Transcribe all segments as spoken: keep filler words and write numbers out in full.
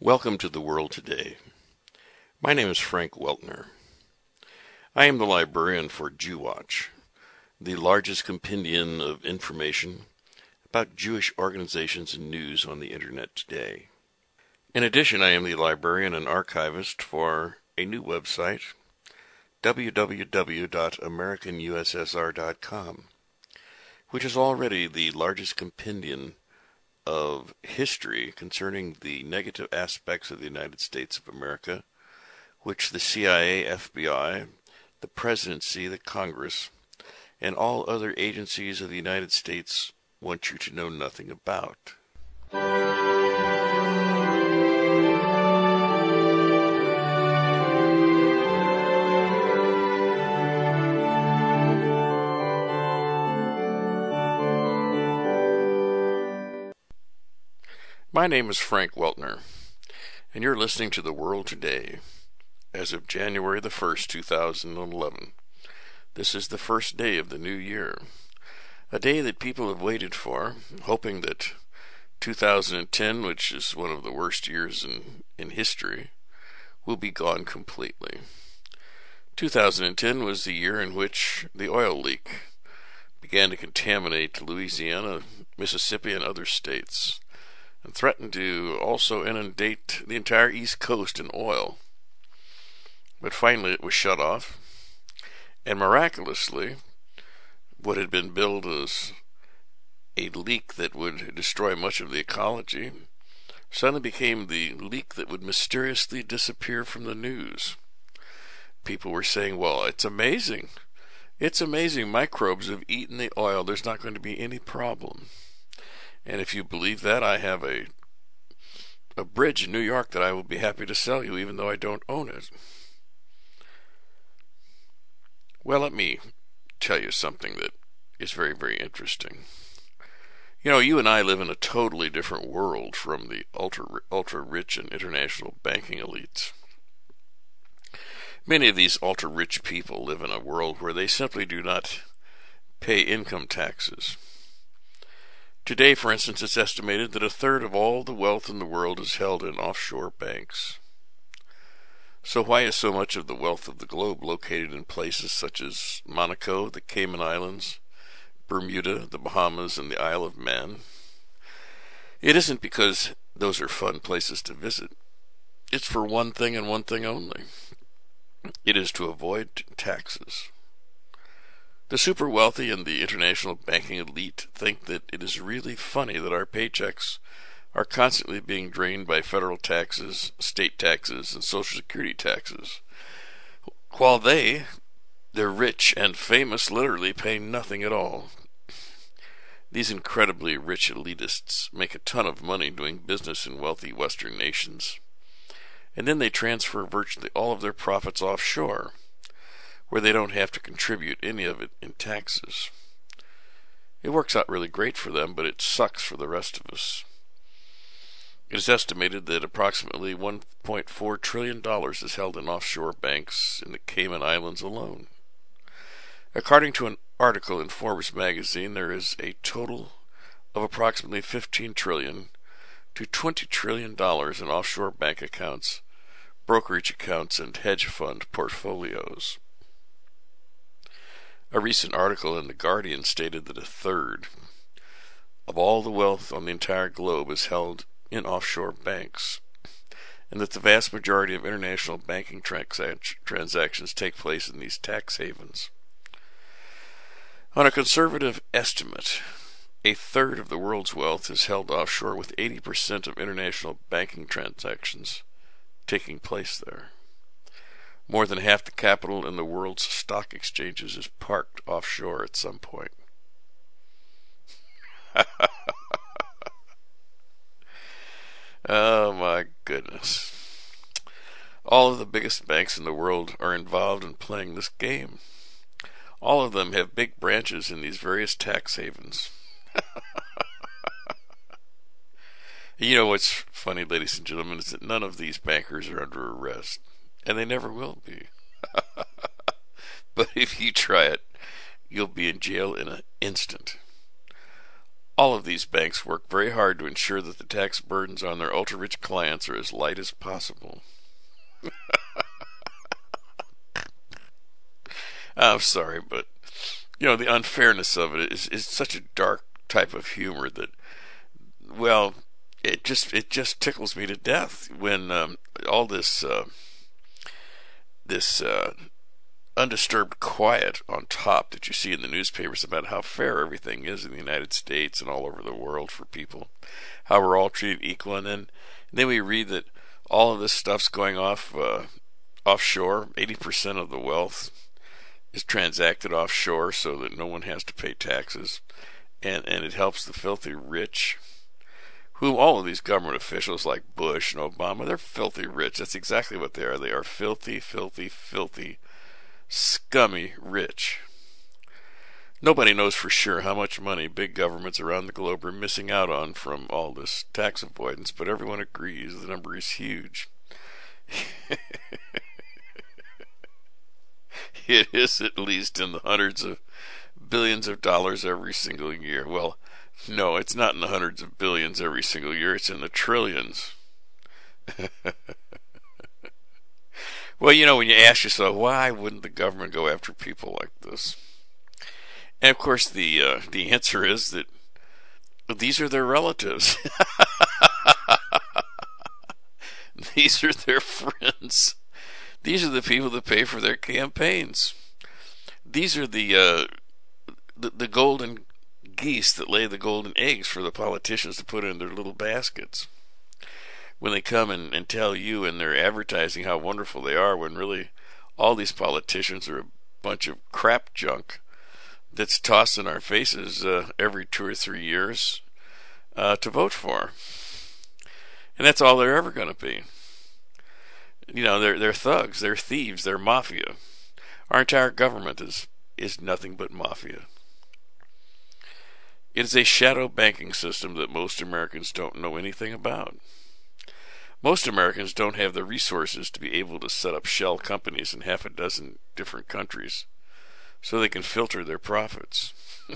Welcome to the world today. My name is Frank Weltner. I am the librarian for JewWatch, the largest compendium of information about Jewish organizations and news on the internet today. In addition, I am the librarian and archivist for a new website, w w w dot american u s s r dot com, which is already the largest compendium of history concerning the negative aspects of the United States of America, which the C I A, F B I, the Presidency, the Congress, and all other agencies of the United States want you to know nothing about. My name is Frank Weltner, and you're listening to The World Today, as of January the first, two thousand eleven. This is the first day of the new year, a day that people have waited for, hoping that two thousand ten, which is one of the worst years in, in history, will be gone completely. two thousand ten was the year in which the oil leak began to contaminate Louisiana, Mississippi, and other states, and threatened to also inundate the entire East Coast in oil. But finally it was shut off, and miraculously, what had been billed as a leak that would destroy much of the ecology suddenly became the leak that would mysteriously disappear from the news. People were saying, well, it's amazing. It's amazing. Microbes have eaten the oil. There's not going to be any problem. And if you believe that, I have a a bridge in New York that I will be happy to sell you, even though I don't own it. Well, let me tell you something that is very, very interesting. You know, you and I live in a totally different world from the ultra, ultra rich and international banking elites. Many of these ultra rich people live in a world where they simply do not pay income taxes. Today, for instance, it's estimated that a third of all the wealth in the world is held in offshore banks. So why is so much of the wealth of the globe located in places such as Monaco, the Cayman Islands, Bermuda, the Bahamas, and the Isle of Man? It isn't because those are fun places to visit. It's for one thing and one thing only. It is to avoid taxes. The super wealthy and the international banking elite think that it is really funny that our paychecks are constantly being drained by federal taxes, state taxes, and social security taxes, while they, the rich and famous, literally pay nothing at all. These incredibly rich elitists make a ton of money doing business in wealthy Western nations, and then they transfer virtually all of their profits offshore, where they don't have to contribute any of it in taxes. It works out really great for them, but it sucks for the rest of us. It is estimated that approximately one point four trillion dollars is held in offshore banks in the Cayman Islands alone. According to an article in Forbes magazine, there is a total of approximately fifteen trillion dollars to twenty trillion dollars in offshore bank accounts, brokerage accounts, and hedge fund portfolios. A recent article in The Guardian stated that a third of all the wealth on the entire globe is held in offshore banks, and that the vast majority of international banking transac- transactions take place in these tax havens. On a conservative estimate, a third of the world's wealth is held offshore, with eighty percent of international banking transactions taking place there. More than half the capital in the world's stock exchanges is parked offshore at some point. Oh my goodness. All of the biggest banks in the world are involved in playing this game. All of them have big branches in these various tax havens. You know what's funny, ladies and gentlemen, is that none of these bankers are under arrest. And they never will be. But if you try it, you'll be in jail in an instant. All of these banks work very hard to ensure that the tax burdens on their ultra-rich clients are as light as possible. I'm sorry, but you know the unfairness of it is, is such a dark type of humor that, well, it just it just tickles me to death when um, all this uh, this uh, undisturbed quiet on top that you see in the newspapers about how fair everything is in the United States and all over the world for people, how we're all treated equal, and then and then we read that all of this stuff's going off uh, offshore. eighty percent of the wealth is transacted offshore so that no one has to pay taxes, and and it helps the filthy rich, whom all of these government officials like Bush and Obama, they're filthy rich. That's exactly what they are. They are filthy, filthy, filthy, scummy rich. Nobody knows for sure how much money big governments around the globe are missing out on from all this tax avoidance, but everyone agrees the number is huge. It is at least in the hundreds of billions of dollars every single year. Well, no, it's not in the hundreds of billions every single year. It's in the trillions. Well, you know, when you ask yourself, why wouldn't the government go after people like this? And of course, the uh, the answer is that these are their relatives. These are their friends. These are the people that pay for their campaigns. These are the uh, the, the golden geese that lay the golden eggs for the politicians to put in their little baskets. When they come and, and tell you and they're advertising how wonderful they are, when really all these politicians are a bunch of crap junk that's tossed in our faces uh, every two or three years uh, to vote for. And that's all they're ever going to be. You know, they're they're thugs, they're thieves, they're mafia. Our entire government is is nothing but mafia. It is a shadow banking system that most Americans don't know anything about. Most Americans don't have the resources to be able to set up shell companies in half a dozen different countries so they can filter their profits.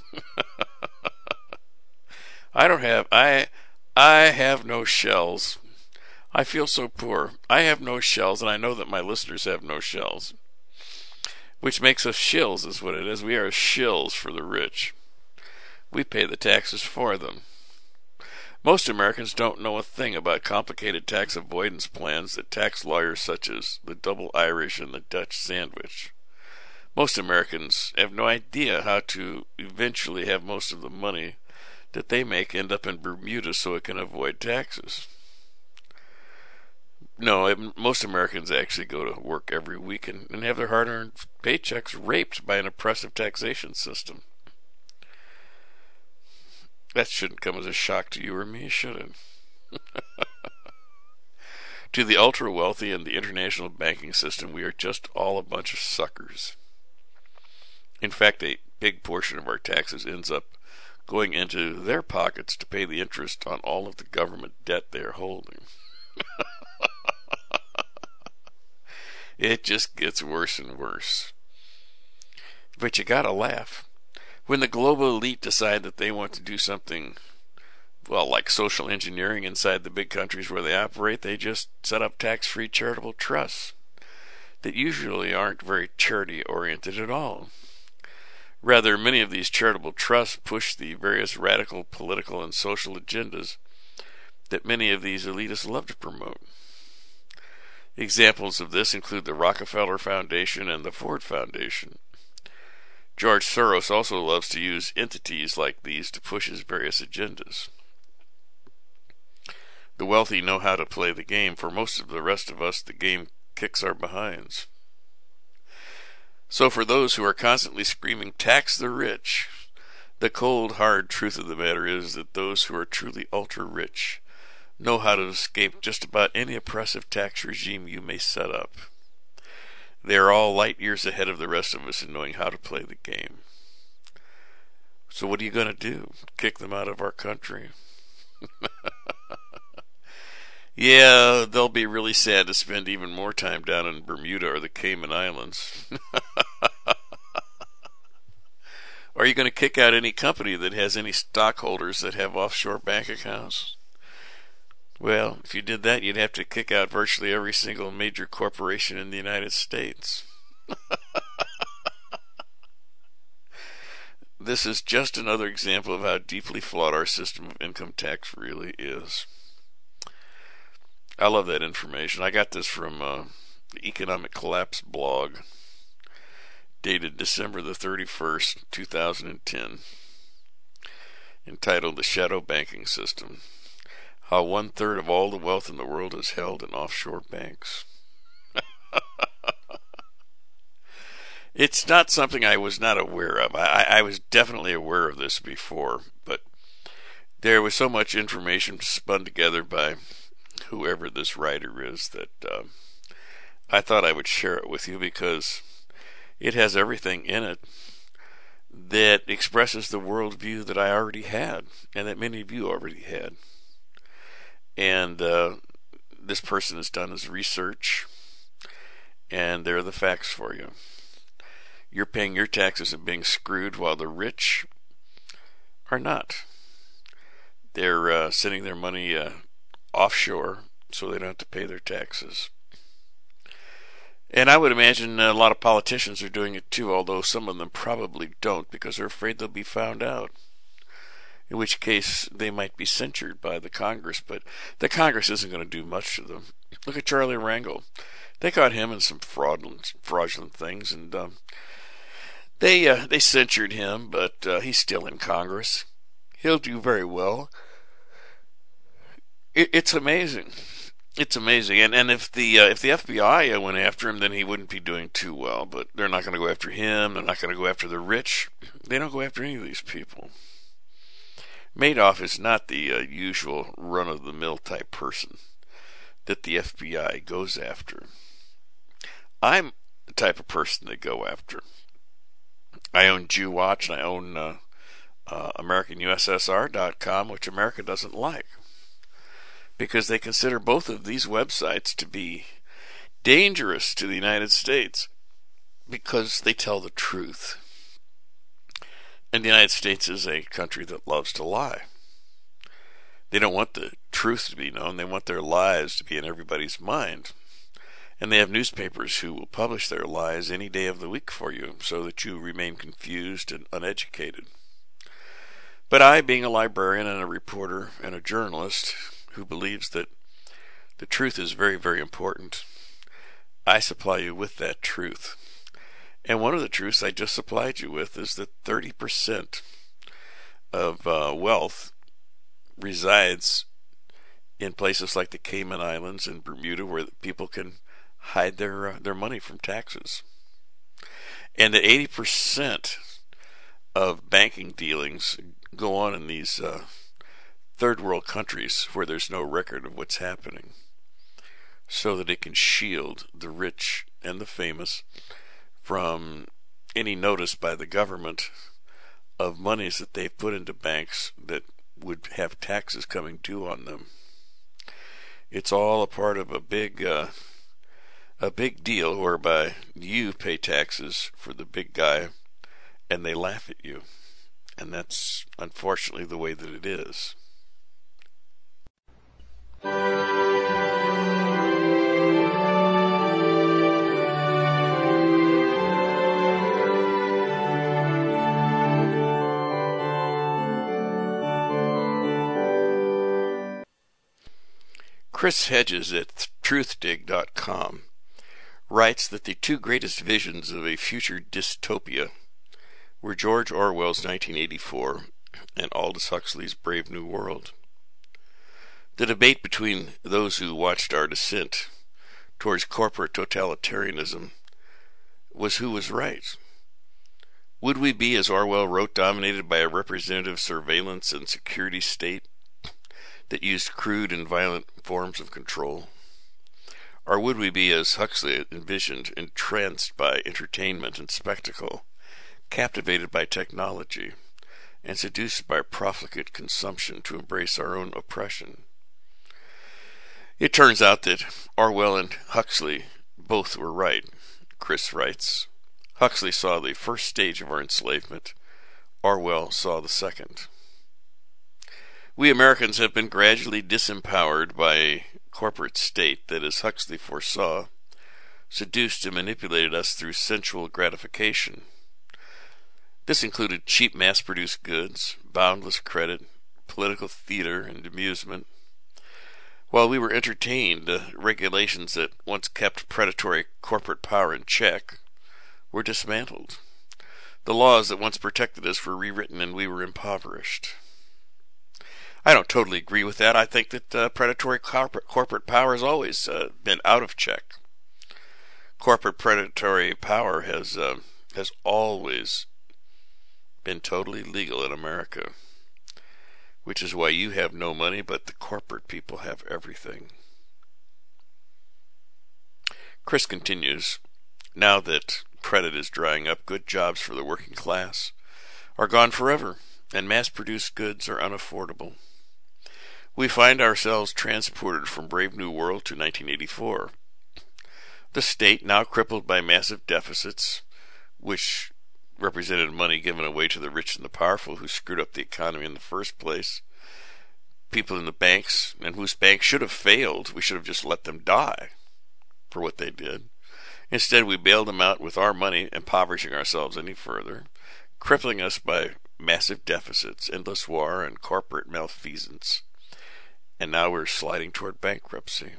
I don't have I I have no shells. I feel so poor. I have no shells, and I know that my listeners have no shells. Which makes us shills, is what it is. We are shills for the rich. We pay the taxes for them. Most Americans don't know a thing about complicated tax avoidance plans that tax lawyers such as the double Irish and the Dutch sandwich. Most Americans have no idea how to eventually have most of the money that they make end up in Bermuda so it can avoid taxes. No, it, most Americans actually go to work every week and, and have their hard-earned paychecks raped by an oppressive taxation system. That shouldn't come as a shock to you or me, should it? To the ultra-wealthy and the international banking system, we are just all a bunch of suckers. In fact, a big portion of our taxes ends up going into their pockets to pay the interest on all of the government debt they are holding. It just gets worse and worse. But you gotta laugh. When the global elite decide that they want to do something, well, like social engineering inside the big countries where they operate, they just set up tax-free charitable trusts that usually aren't very charity-oriented at all. Rather, many of these charitable trusts push the various radical political and social agendas that many of these elitists love to promote. Examples of this include the Rockefeller Foundation and the Ford Foundation. George Soros also loves to use entities like these to push his various agendas. The wealthy know how to play the game. For most of the rest of us, the game kicks our behinds. So for those who are constantly screaming, tax the rich, the cold, hard truth of the matter is that those who are truly ultra-rich know how to escape just about any oppressive tax regime you may set up. They are all light years ahead of the rest of us in knowing how to play the game. So what are you going to do? Kick them out of our country? Yeah, they'll be really sad to spend even more time down in Bermuda or the Cayman Islands. Are you going to kick out any company that has any stockholders that have offshore bank accounts? Well, if you did that, you'd have to kick out virtually every single major corporation in the United States. This is just another example of how deeply flawed our system of income tax really is. I love that information. I got this from uh, the Economic Collapse blog, dated December the thirty-first, two thousand ten, entitled The Shadow Banking System: How One-Third of All the Wealth in the World is Held in Offshore Banks. It's not something I was not aware of. I, I was definitely aware of this before, but there was so much information spun together by whoever this writer is that uh, I thought I would share it with you, because it has everything in it that expresses the worldview that I already had, and that many of you already had. And uh, this person has done his research, and there are the facts for you. You're paying your taxes and being screwed, while the rich are not. They're uh, sending their money uh, offshore so they don't have to pay their taxes. And I would imagine a lot of politicians are doing it too, although some of them probably don't, because they're afraid they'll be found out. In which case they might be censured by the Congress, but the Congress isn't going to do much to them. Look at Charlie Rangel. They caught him in some fraudulent, fraudulent things, and um, they uh, they censured him, but uh, he's still in Congress. He'll do very well. It, it's amazing. It's amazing, and and if the uh, if the F B I went after him, then he wouldn't be doing too well. But they're not going to go after him. They're not going to go after the rich. They don't go after any of these people. Madoff is not the uh, usual run-of-the-mill type person that the F B I goes after. I'm the type of person they go after. I own Jew Watch, and I own uh, uh, American U S S R dot com, which America doesn't like, because they consider both of these websites to be dangerous to the United States because they tell the truth. And the United States is a country that loves to lie. They don't want the truth to be known. They want their lies to be in everybody's mind. And they have newspapers who will publish their lies any day of the week for you, so that you remain confused and uneducated. But I, being a librarian and a reporter and a journalist who believes that the truth is very, very important, I supply you with that truth. And one of the truths I just supplied you with is that thirty percent of uh, wealth resides in places like the Cayman Islands and Bermuda, where people can hide their uh, their money from taxes. And that eighty percent of banking dealings go on in these uh, third world countries where there's no record of what's happening, so that it can shield the rich and the famous from any notice by the government of monies that they've put into banks that would have taxes coming due on them. It's all a part of a big uh, a big deal whereby you pay taxes for the big guy and they laugh at you. And that's unfortunately the way that it is. Chris Hedges at truth dig dot com writes that the two greatest visions of a future dystopia were George Orwell's nineteen eighty-four and Aldous Huxley's Brave New World. The debate between those who watched our descent towards corporate totalitarianism was who was right. Would we be, as Orwell wrote, dominated by a representative surveillance and security state that used crude and violent forms of control? Or would we be, as Huxley envisioned, entranced by entertainment and spectacle, captivated by technology, and seduced by profligate consumption to embrace our own oppression? It turns out that Orwell and Huxley both were right. Chris writes, Huxley saw the first stage of our enslavement. Orwell saw the second. We Americans have been gradually disempowered by a corporate state that, as Huxley foresaw, seduced and manipulated us through sensual gratification. This included cheap mass-produced goods, boundless credit, political theater, and amusement. While we were entertained, the regulations that once kept predatory corporate power in check were dismantled. The laws that once protected us were rewritten, and we were impoverished. I don't totally agree with that. I think that uh, predatory corporate, corporate power has always uh, been out of check. Corporate predatory power has uh, has always been totally legal in America, which is why you have no money, but the corporate people have everything. Chris continues, now that credit is drying up, good jobs for the working class are gone forever, and mass-produced goods are unaffordable. We find ourselves transported from Brave New World to nineteen eighty-four. The state, now crippled by massive deficits, which represented money given away to the rich and the powerful who screwed up the economy in the first place, people in the banks, and whose banks should have failed, we should have just let them die for what they did. Instead, we bailed them out with our money, impoverishing ourselves any further, crippling us by massive deficits, endless war, and corporate malfeasance. And now we're sliding toward bankruptcy.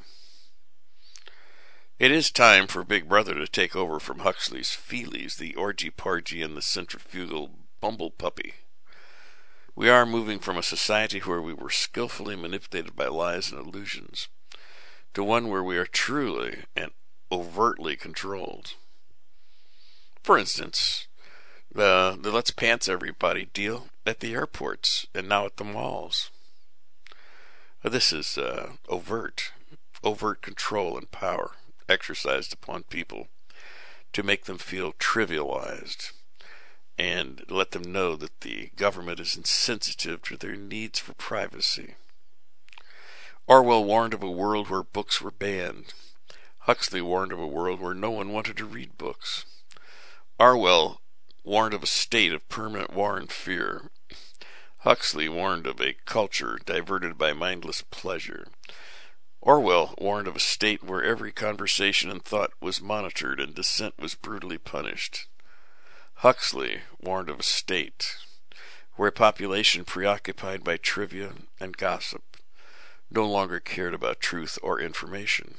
It is time for Big Brother to take over from Huxley's feelies, the orgy-pargy, and the centrifugal bumble-puppy. We are moving from a society where we were skillfully manipulated by lies and illusions to one where we are truly and overtly controlled. For instance, the, the let's pants everybody deal at the airports and now at the malls. This is uh, overt, overt control and power exercised upon people to make them feel trivialized and let them know that the government is insensitive to their needs for privacy. Orwell warned of a world where books were banned. Huxley warned of a world where no one wanted to read books. Orwell warned of a state of permanent war and fear. Huxley warned of a culture diverted by mindless pleasure. Orwell warned of a state where every conversation and thought was monitored and dissent was brutally punished. Huxley warned of a state where a population preoccupied by trivia and gossip no longer cared about truth or information.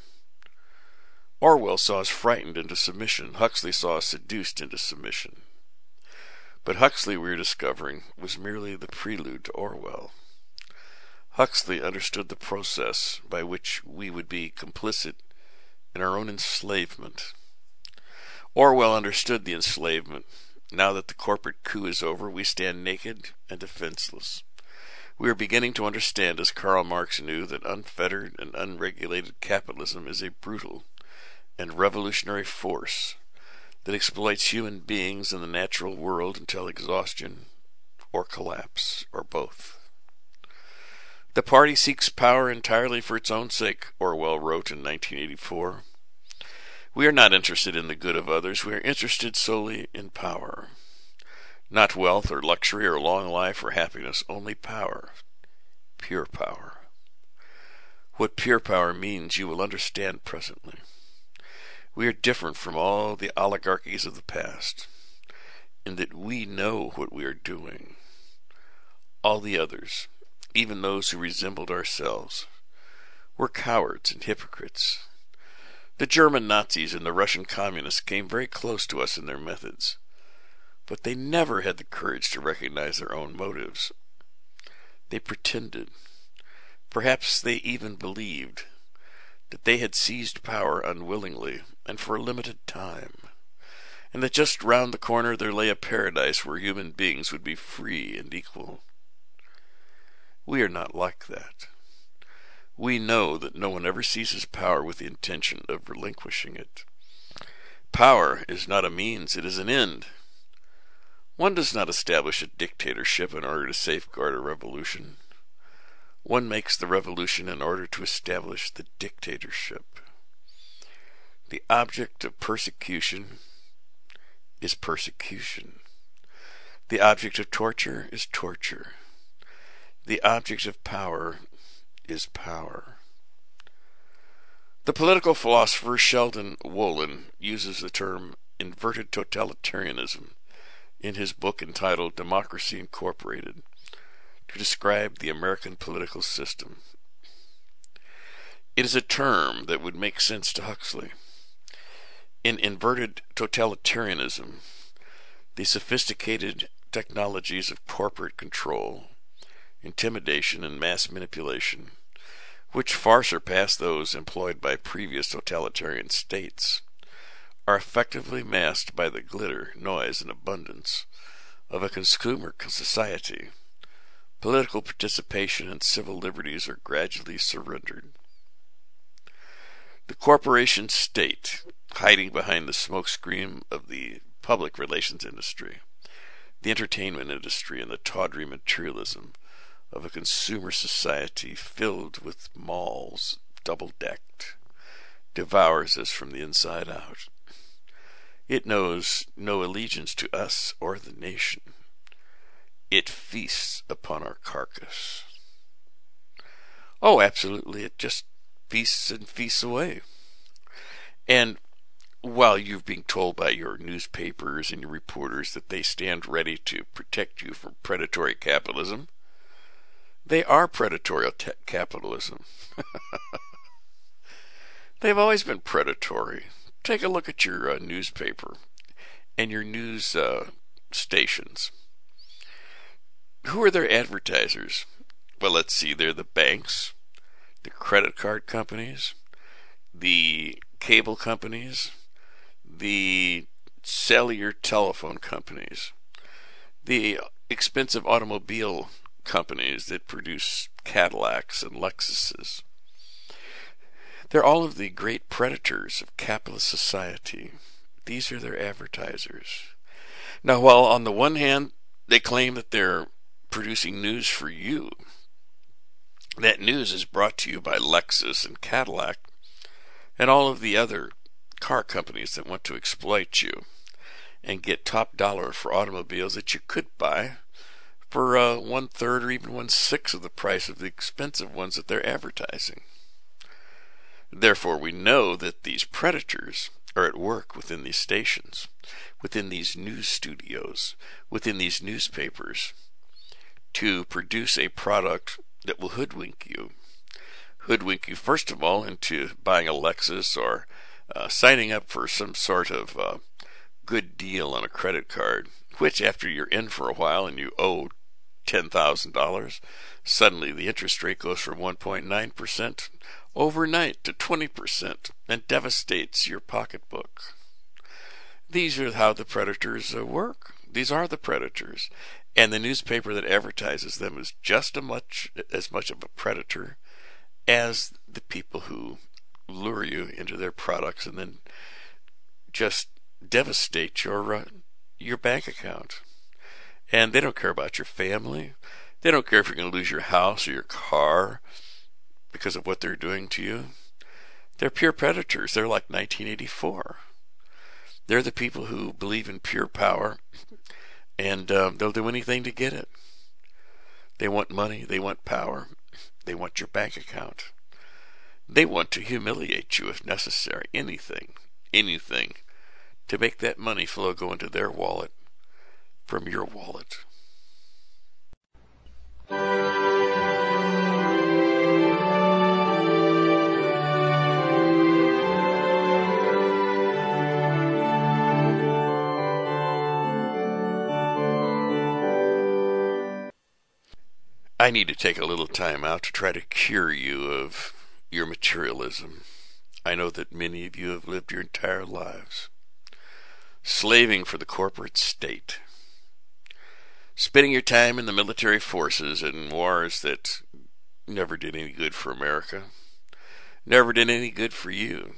Orwell saw us frightened into submission. Huxley saw us seduced into submission. But Huxley, we are discovering, was merely the prelude to Orwell. Huxley understood the process by which we would be complicit in our own enslavement. Orwell understood the enslavement. Now that the corporate coup is over, we stand naked and defenseless. We are beginning to understand, as Karl Marx knew, that unfettered and unregulated capitalism is a brutal and revolutionary force that exploits human beings in the natural world until exhaustion or collapse, or both. The party seeks power entirely for its own sake, Orwell wrote in nineteen eighty-four. We are not interested in the good of others. We are interested solely in power. Not wealth or luxury or long life or happiness, only power. Pure power. What pure power means you will understand presently. We are different from all the oligarchies of the past, in that we know what we are doing. All the others, even those who resembled ourselves, were cowards and hypocrites. The German Nazis and the Russian communists came very close to us in their methods, but they never had the courage to recognize their own motives. They pretended, perhaps they even believed, that they had seized power unwillingly and for a limited time, and that just round the corner there lay a paradise where human beings would be free and equal. We are not like that. We know that no one ever seizes power with the intention of relinquishing it. Power is not a means, it is an end. One does not establish a dictatorship in order to safeguard a revolution. One makes the revolution in order to establish the dictatorship. The object of persecution is persecution. The object of torture is torture. The object of power is power. The political philosopher Sheldon Wolin uses the term inverted totalitarianism in his book entitled Democracy Incorporated to describe the American political system. It is a term that would make sense to Huxley. In inverted totalitarianism, the sophisticated technologies of corporate control, intimidation, and mass manipulation, which far surpass those employed by previous totalitarian states, are effectively masked by the glitter, noise, and abundance of a consumer society. Political participation and civil liberties are gradually surrendered. The corporation state, hiding behind the smokescreen of the public relations industry, the entertainment industry, and the tawdry materialism of a consumer society filled with malls, double-decked, devours us from the inside out. It knows no allegiance to us or the nation. It feasts upon our carcass. Oh, absolutely, it just feasts and feasts away. And while you're being told by your newspapers and your reporters that they stand ready to protect you from predatory capitalism, they are predatory te- capitalism. They've always been predatory. Take a look at your uh, newspaper and your news uh, stations. Who are their advertisers? Well, let's see. They're the banks, the credit card companies, the cable companies, the cellular telephone companies, the expensive automobile companies that produce Cadillacs and Lexuses. They're all of the great predators of capitalist society. These are their advertisers. Now, while on the one hand, they claim that they're producing news for you, that news is brought to you by Lexus and Cadillac and all of the other car companies that want to exploit you and get top dollar for automobiles that you could buy for uh, one third or even one sixth of the price of the expensive ones that they're advertising. Therefore, we know that these predators are at work within these stations, within these news studios, within these newspapers, to produce a product that will hoodwink you. Hoodwink you, first of all, into buying a Lexus or uh, signing up for some sort of uh, good deal on a credit card, which after you're in for a while and you owe ten thousand dollars, suddenly the interest rate goes from one point nine percent overnight to twenty percent and devastates your pocketbook. These are how the predators uh, work. These are the predators. And the newspaper that advertises them is just as much, as much of a predator as the people who lure you into their products and then just devastate your uh, your bank account. And they don't care about your family. They don't care if you're going to lose your house or your car because of what they're doing to you. They're pure predators. They're like nineteen eighty-four. They're the people who believe in pure power, and um, they'll do anything to get it. They want money. They want power. They want your bank account. They want to humiliate you if necessary. Anything, anything to make that money flow go into their wallet from your wallet. I need to take a little time out to try to cure you of your materialism. I know that many of you have lived your entire lives slaving for the corporate state, spending your time in the military forces and wars that never did any good for America, never did any good for you.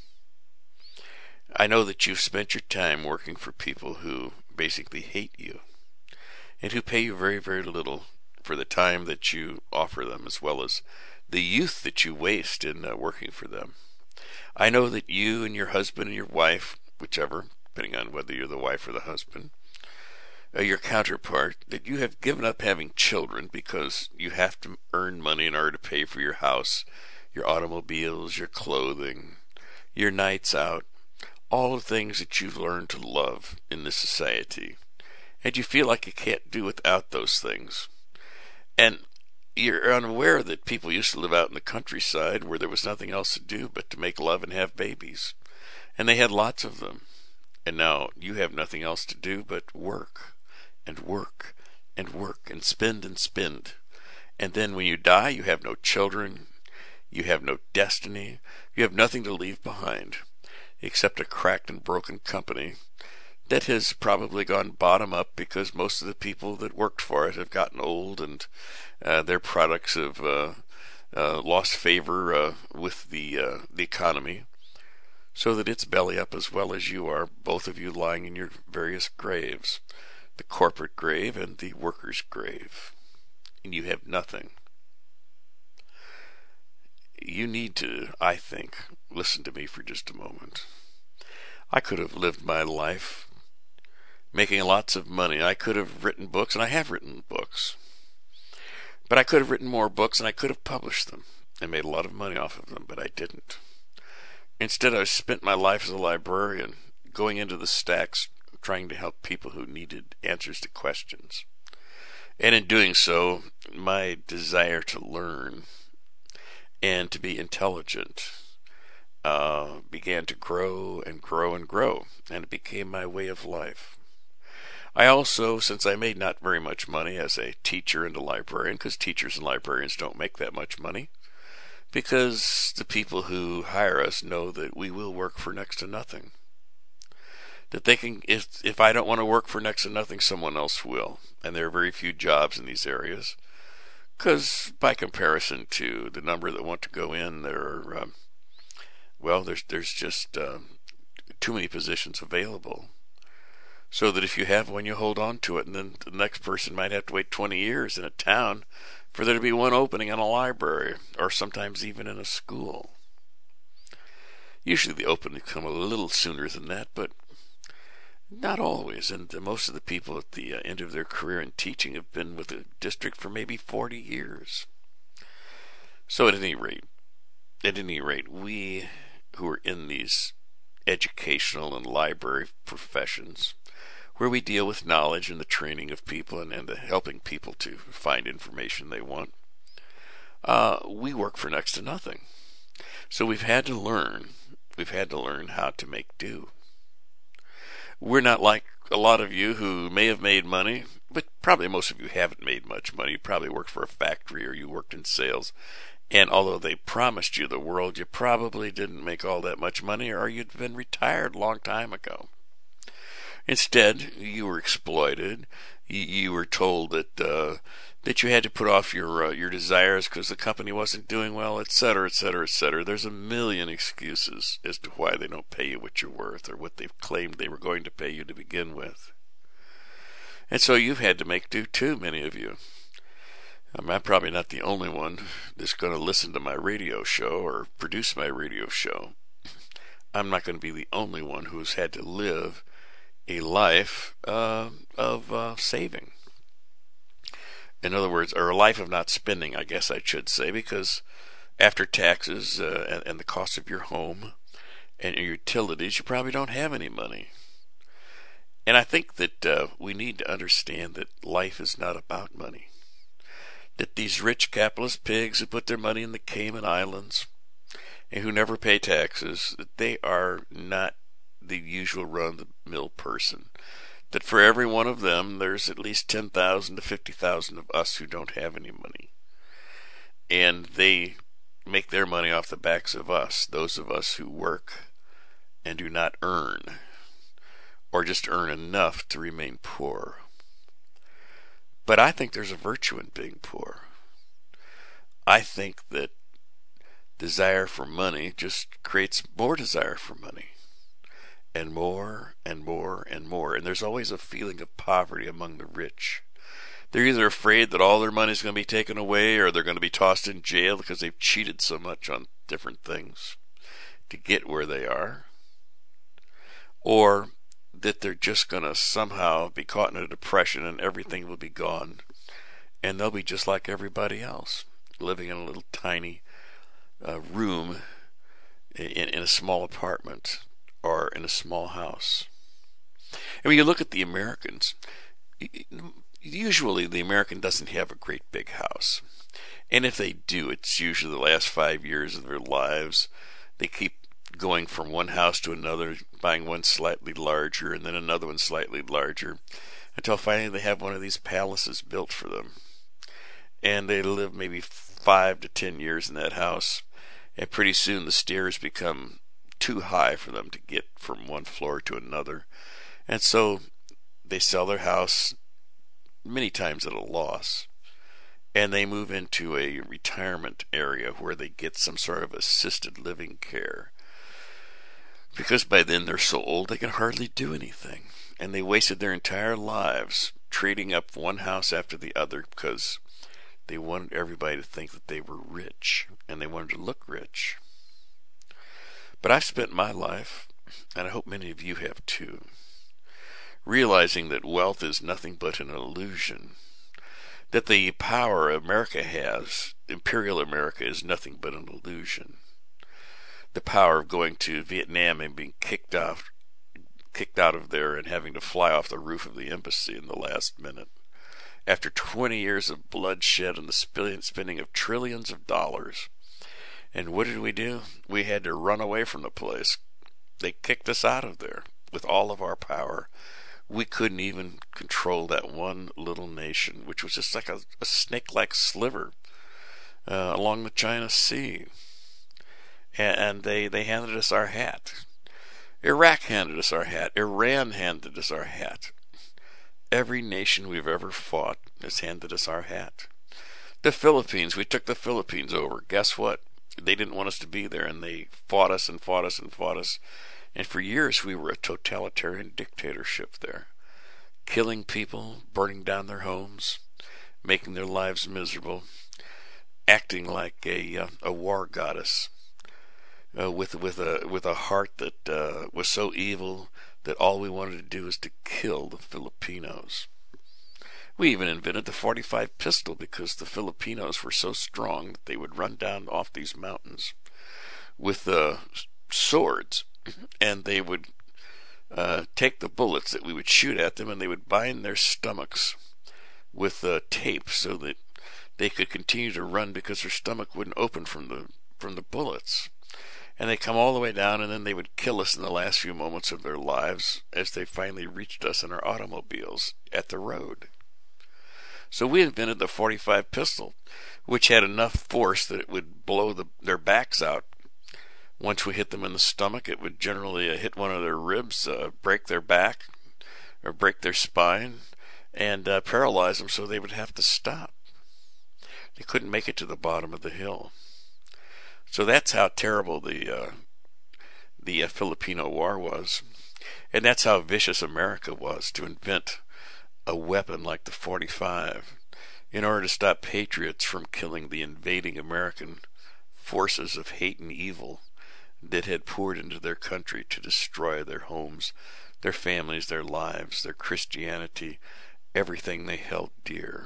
I know that you've spent your time working for people who basically hate you and who pay you very, very little for the time that you offer them, as well as the youth that you waste in uh, working for them. I know that you and your husband and your wife, whichever, depending on whether you're the wife or the husband, uh, your counterpart that you have given up having children because you have to earn money in order to pay for your house, your automobiles, your clothing, your nights out, all the things that you've learned to love in this society. And you feel like you can't do without those things. And you're unaware that people used to live out in the countryside where there was nothing else to do but to make love and have babies. And they had lots of them. And now you have nothing else to do but work and work and work and spend and spend. And then when you die, you have no children, you have no destiny, you have nothing to leave behind except a cracked and broken company that has probably gone bottom up because most of the people that worked for it have gotten old and uh, their products have uh, uh, lost favor uh, with the uh, the economy, so that it's belly up as well as you are, both of you lying in your various graves, the corporate grave and the worker's grave, and you have nothing. You need to, I think, listen to me for just a moment. I could have lived my life making lots of money. I could have written books, and I have written books. But I could have written more books, and I could have published them and made a lot of money off of them, but I didn't. Instead, I spent my life as a librarian, going into the stacks, trying to help people who needed answers to questions. And in doing so, my desire to learn and to be intelligent uh, began to grow and grow and grow, and it became my way of life. I also, since I made not very much money as a teacher and a librarian, because teachers and librarians don't make that much money, because the people who hire us know that we will work for next to nothing. That they can, if if I don't want to work for next to nothing, someone else will. And there are very few jobs in these areas, because by comparison to the number that want to go in, there are, um, well, there's there's just um, too many positions available. So that if you have one, you hold on to it, and then the next person might have to wait twenty years in a town for there to be one opening in a library, or sometimes even in a school. Usually the openings come a little sooner than that, but not always. And most of the people at the end of their career in teaching have been with the district for maybe forty years. So at any rate, at any rate, we who are in these educational and library professions, where we deal with knowledge and the training of people and, and the helping people to find information they want, uh, we work for next to nothing. So we've had to learn, we've had to learn how to make do. We're not like a lot of you who may have made money, but probably most of you haven't made much money. You probably worked for a factory or you worked in sales. And although they promised you the world, you probably didn't make all that much money, or you'd been retired a long time ago. Instead, you were exploited. You, you were told that uh, that you had to put off your uh, your desires because the company wasn't doing well, et cetera, et cetera, et cetera. There's a million excuses as to why they don't pay you what you're worth or what they've claimed they were going to pay you to begin with. And so you've had to make do too, many of you. I mean, I'm probably not the only one that's going to listen to my radio show or produce my radio show. I'm not going to be the only one who's had to live a life uh, of uh, saving. In other words, or a life of not spending, I guess I should say, because after taxes uh, and, and the cost of your home and your utilities, you probably don't have any money. And I think that uh, we need to understand that life is not about money. That these rich capitalist pigs who put their money in the Cayman Islands and who never pay taxes, that they are not the usual run-of-the-mill person. That for every one of them, there's at least ten thousand to fifty thousand of us who don't have any money. And they make their money off the backs of us, those of us who work and do not earn, or just earn enough to remain poor. But I think there's a virtue in being poor. I think that desire for money just creates more desire for money. And more and more and more. And there's always a feeling of poverty among the rich. They're either afraid that all their money is going to be taken away, or they're going to be tossed in jail because they've cheated so much on different things to get where they are. Or that they're just going to somehow be caught in a depression and everything will be gone. And they'll be just like everybody else, living in a little tiny uh, room in, in a small apartment or in a small house. And when you look at the Americans, usually the American doesn't have a great big house. And if they do, it's usually the last five years of their lives. They keep going from one house to another, buying one slightly larger and then another one slightly larger, until finally they have one of these palaces built for them. And they live maybe five to ten years in that house. And pretty soon the stairs become too high for them to get from one floor to another. And so they sell their house many times at a loss. And they move into a retirement area where they get some sort of assisted living care. Because by then they're so old they can hardly do anything. And they wasted their entire lives trading up one house after the other because they wanted everybody to think that they were rich. And they wanted to look rich. But I've spent my life, and I hope many of you have too, realizing that wealth is nothing but an illusion. That the power America has, Imperial America, is nothing but an illusion. The power of going to Vietnam and being kicked off, kicked out of there and having to fly off the roof of the embassy in the last minute. After twenty years of bloodshed and the spending of trillions of dollars. And what did we do? We had to run away from the place. They kicked us out of there with all of our power. We couldn't even control that one little nation, which was just like a, a snake-like sliver uh, along the China Sea. And, and they, they handed us our hat. Iraq handed us our hat. Iran handed us our hat. Every nation we've ever fought has handed us our hat. The Philippines, we took the Philippines over. Guess what? They didn't want us to be there, and they fought us and fought us and fought us. And for years we were a totalitarian dictatorship there, killing people, burning down their homes, making their lives miserable, acting like a uh, a war goddess, uh, with with a with a heart that uh, was so evil that all we wanted to do was to kill the Filipinos. We even invented the forty-five pistol because the Filipinos were so strong that they would run down off these mountains with uh, swords. And they would uh, take the bullets that we would shoot at them and they would bind their stomachs with uh, tape so that they could continue to run because their stomach wouldn't open from the from the bullets. And they come all the way down and then they would kill us in the last few moments of their lives as they finally reached us in our automobiles at the road. So we invented the forty-five pistol, which had enough force that it would blow the, their backs out. Once we hit them in the stomach, it would generally uh, hit one of their ribs, uh, break their back, or break their spine, and uh, paralyze them so they would have to stop. They couldn't make it to the bottom of the hill. So that's how terrible the uh, the uh, Filipino War was. And that's how vicious America was to invent a weapon like the forty-five in order to stop patriots from killing the invading American forces of hate and evil that had poured into their country to destroy their homes, their families, their lives, their Christianity, everything they held dear.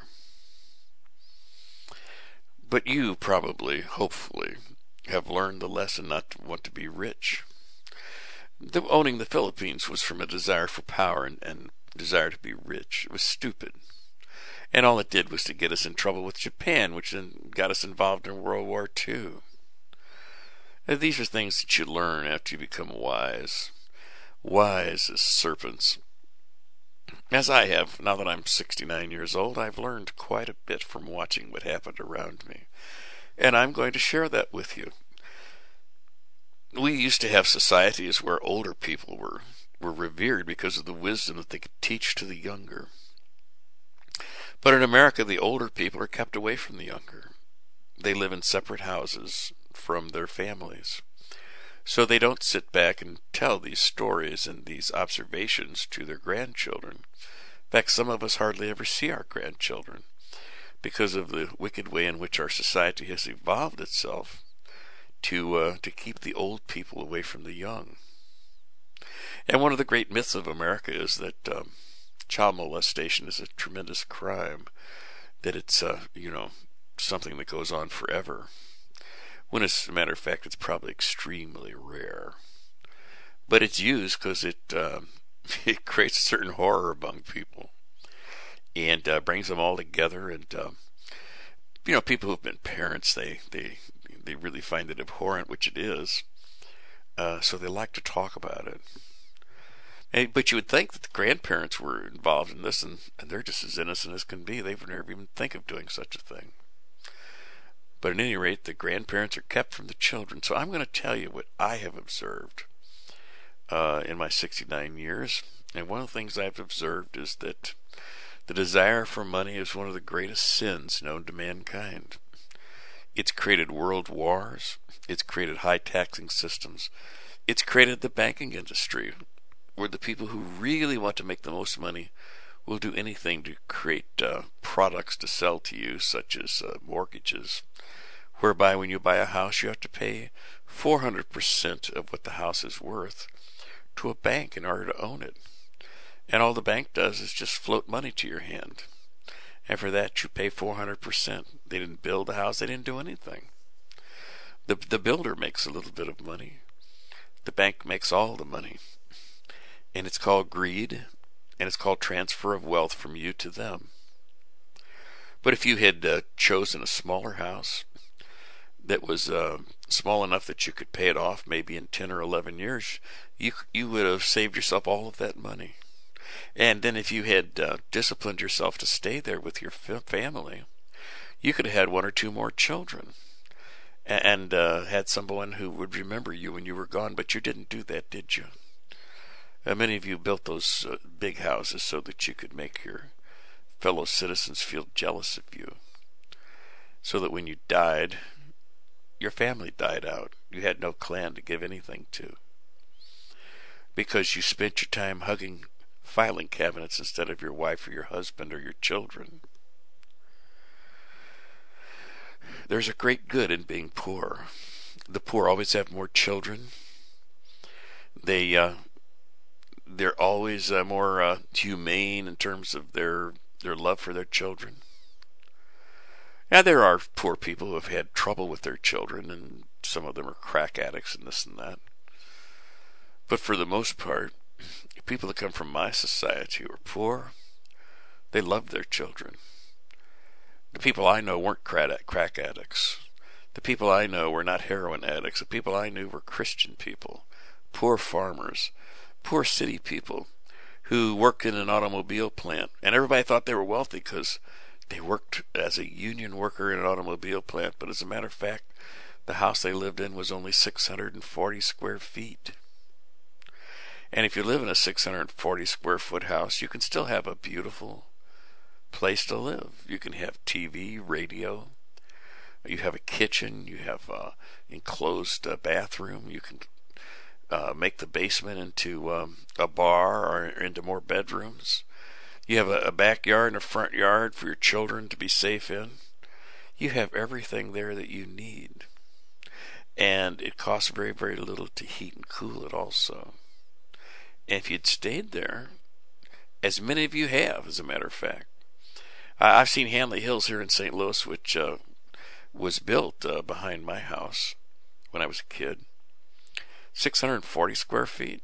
But you probably, hopefully, have learned the lesson not to want to be rich. The, owning the Philippines was from a desire for power and, and desire to be rich. It was stupid. And all it did was to get us in trouble with Japan, which then got us involved in World War Two. And these are things that you learn after you become wise. Wise as serpents. As I have, now that I'm sixty-nine years old, I've learned quite a bit from watching what happened around me. And I'm going to share that with you. We used to have societies where older people were, were revered because of the wisdom that they could teach to the younger. But in America, the older people are kept away from the younger. They live in separate houses from their families. So they don't sit back and tell these stories and these observations to their grandchildren. In fact, some of us hardly ever see our grandchildren because of the wicked way in which our society has evolved itself to uh, to keep the old people away from the young. And one of the great myths of America is that um, child molestation is a tremendous crime, that it's, uh, you know, something that goes on forever. When, as a matter of fact, it's probably extremely rare. But it's used because it, uh, it creates a certain horror among people and uh, brings them all together. And, uh, you know, people who've been parents, they, they, they really find it abhorrent, which it is. Uh, so they like to talk about it. And, but you would think that the grandparents were involved in this, and, and they're just as innocent as can be. They would never even think of doing such a thing. But at any rate, the grandparents are kept from the children. So I'm going to tell you what I have observed uh, in my sixty-nine years. And one of the things I've observed is that the desire for money is one of the greatest sins known to mankind. It's created world wars. It's created high taxing systems. It's created the banking industry, where the people who really want to make the most money will do anything to create uh, products to sell to you, such as uh, mortgages, whereby when you buy a house, you have to pay four hundred percent of what the house is worth to a bank in order to own it. And all the bank does is just float money to your hand. And for that, you pay four hundred percent. They didn't build the house. They didn't do anything. The, the builder makes a little bit of money. The bank makes all the money. And it's called greed, and it's called transfer of wealth from you to them. But if you had uh, chosen a smaller house that was uh, small enough that you could pay it off maybe in ten or eleven years, you you would have saved yourself all of that money. And then if you had uh, disciplined yourself to stay there with your family, you could have had one or two more children and uh, had someone who would remember you when you were gone. But you didn't do that, did you? Uh, many of you built those uh, big houses so that you could make your fellow citizens feel jealous of you, so that when you died, your family died out. You had no clan to give anything to, because you spent your time hugging filing cabinets instead of your wife or your husband or your children. There's a great good in being poor. The poor always have more children. They uh, they're always uh, more uh, humane in terms of their their love for their children. Now, there are poor people who have had trouble with their children, and some of them are crack addicts and this and that. But for the most part, people that come from my society who are poor, they love their children. The people I know weren't crack addicts. The people I know were not heroin addicts. The people I knew were Christian people, poor farmers, poor city people who worked in an automobile plant. And everybody thought they were wealthy because they worked as a union worker in an automobile plant. But as a matter of fact, the house they lived in was only six hundred forty square feet. And if you live in a six hundred forty square foot house, you can still have a beautiful place to live. You can have T V, radio, you have a kitchen, you have a enclosed uh, bathroom, you can uh, make the basement into um, a bar or into more bedrooms. You have a, a backyard and a front yard for your children to be safe in. You have everything there that you need. And it costs very, very little to heat and cool it also. And if you'd stayed there, as many of you have, as a matter of fact, I've seen Hanley Hills here in Saint Louis, which uh, was built uh, behind my house when I was a kid. six hundred forty square feet.